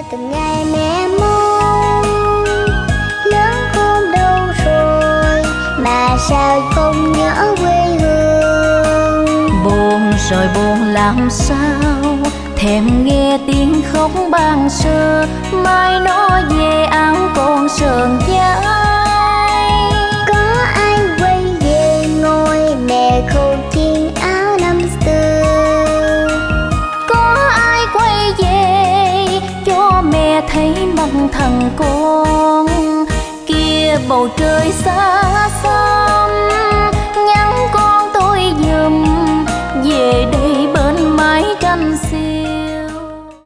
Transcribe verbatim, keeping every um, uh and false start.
từng ngày mẹ mong lớn khôn đâu rồi mà sao không nhớ quê hương. Buồn rồi buồn làm sao, thèm nghe tiếng khóc ban sơ, mai nó về áo con sờn vai. Có ai quay về ngồi mẹ khâu chiên áo năm xưa, có ai quay về cho mẹ thấy mặt thằng con kia bầu trời xa xa.